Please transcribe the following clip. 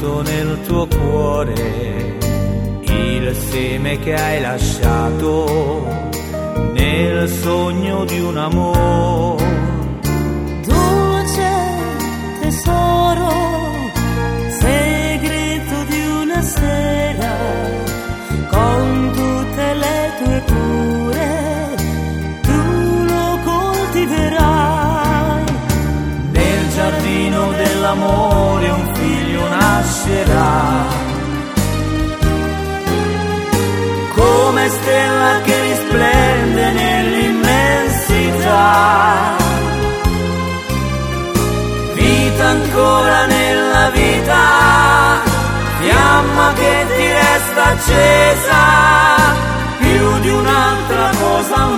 nato nel tuo cuore, il seme che hai lasciato nel sogno di un amore. Dolce tesoro, segreto di una sera, con tutte le tue cure tu lo coltiverai. Nel giardino dell'amore un figlio nascerà, come stella che risplende nell'immensità. Vita ancora nella vita, fiamma che ti resta accesa, più di un'altra cosa